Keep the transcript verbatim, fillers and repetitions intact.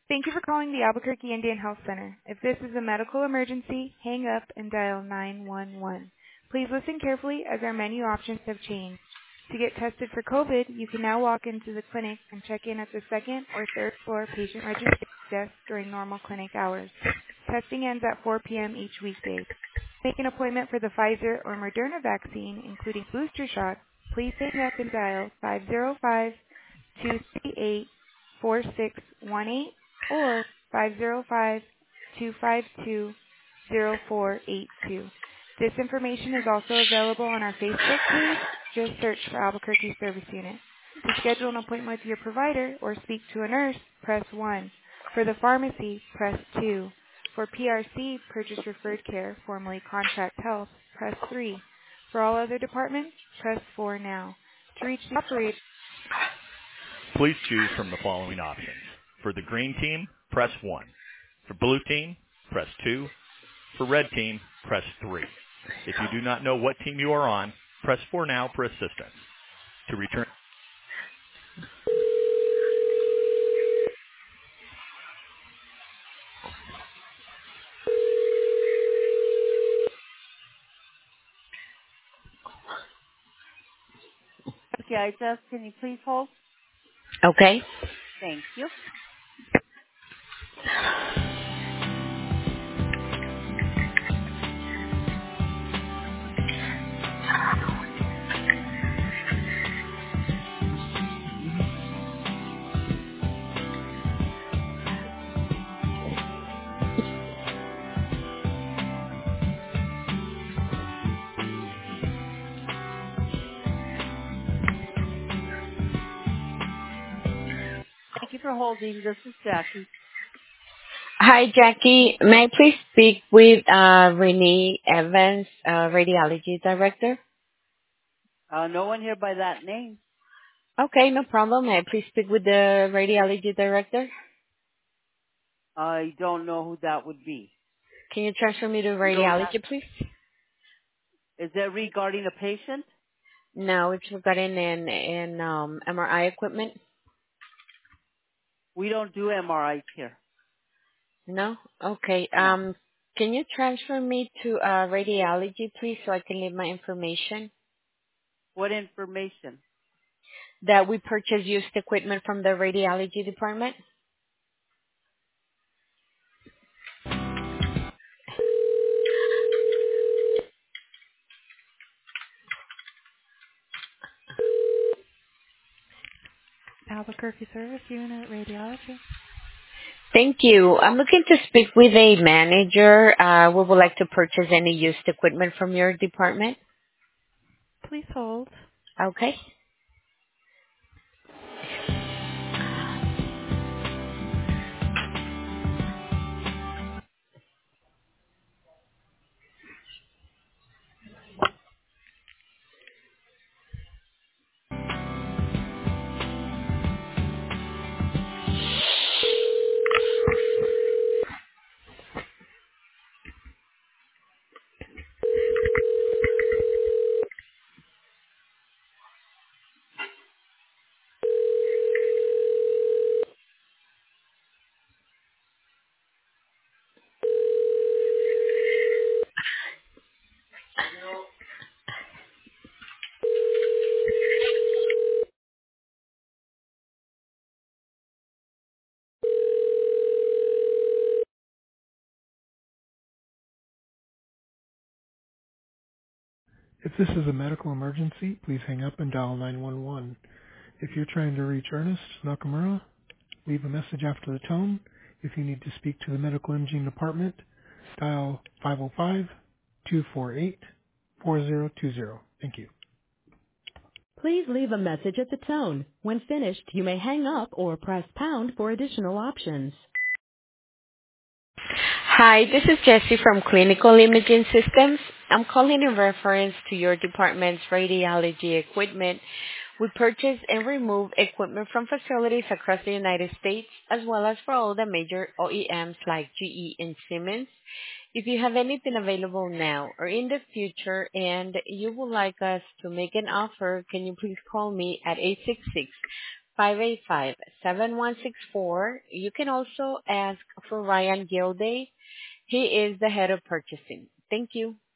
Thank you for calling the Albuquerque Indian Health Center. If this is a medical emergency, hang up and dial nine one one. Please listen carefully as our menu options have changed. To get tested for COVID, you can now walk into the clinic and check in at the second or third floor patient registration desk during normal clinic hours. Testing ends at four p.m. each weekday. To make an appointment for the Pfizer or Moderna vaccine, including booster shots, please hang up and dial five zero five, two three eight, four six one eight or five zero five, two five two, zero four eight two. This information is also available on our Facebook page. Just search for Albuquerque Service Unit. To schedule an appointment with your provider or speak to a nurse, press one. For the pharmacy, press two. For P R C, Purchase Referred Care, formerly Contract Health, press three. For all other departments, press four now. To reach the operator, please choose from the following options. For the green team, press one. For blue team, press two. For red team, press three. If you do not know what team you are on, press four now for assistance. To return. Okay, I just, can you please hold? Okay. Thank you. Thank you for holding. This is Jackie. Hi, Jackie. May I please speak with uh, Renee Evans, uh, Radiology Director? Uh, no one here by that name. Okay, no problem. May I please speak with the Radiology Director? I don't know who that would be. Can you transfer me to We don't have, Radiology, please? is that regarding a patient? No, it's regarding an, an um, M R I equipment. We don't do M R Is here. No? Okay. No. Um, can you transfer me to uh, Radiology, please, so I can leave my information? What information? That we purchase used equipment from the Radiology Department? Albuquerque Service Unit Radiology. Thank you. I'm looking to speak with a manager. Uh, we would like to purchase any used equipment from your department. Please hold. Okay. If this is a medical emergency, please hang up and dial nine one one. If you're trying to reach Ernest Nakamura, leave a message after the tone. If you need to speak to the medical imaging department, dial five zero five, two four eight, four zero two zero. Thank you. Please leave a message at the tone. When finished, you may hang up or press pound for additional options. Hi, this is Jessie from Clinical Imaging Systems. I'm calling in reference to your department's radiology equipment. We purchase and remove equipment from facilities across the United States, as well as for all the major O E Ms like G E and Siemens. If you have anything available now or in the future and you would like us to make an offer, can you please call me at eight six six, five eight five, seven one six four. You can also ask for Ryan Gilday. He is the head of purchasing. Thank you.